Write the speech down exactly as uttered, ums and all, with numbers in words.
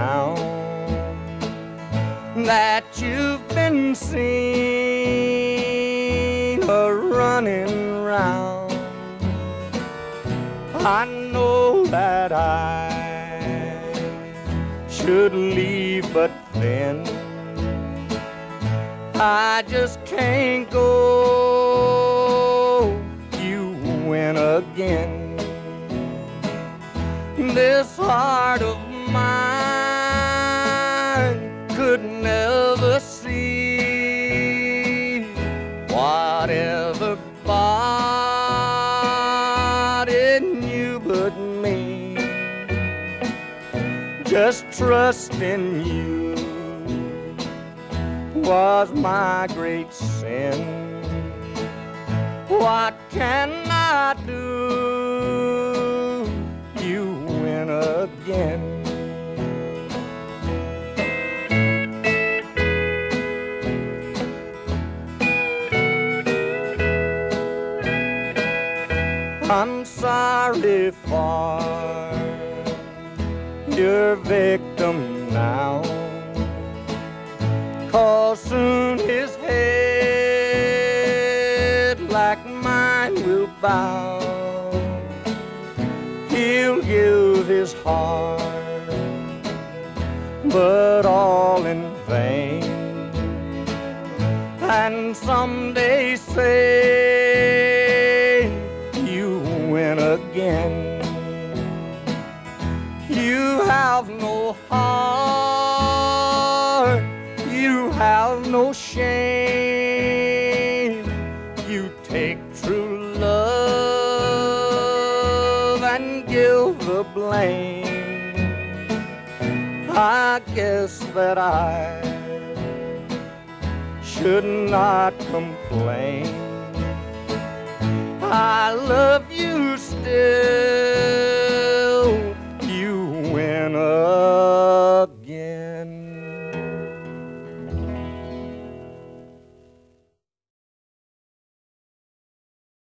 now that you've been seen a running round. I know that I should leave, but then I just can't go. You win again. This heart of mine could never see whatever body knew but me. Just trust in you was my great sin. What can I do? You win again. I'm sorry for your victim now, 'cause soon his head like mine will bow. He'll give his heart, but all in vain, and someday say you win again. You have no heart, you have no shame. You take true love and give the blame. I guess that I should not complain. I love you still. You win again.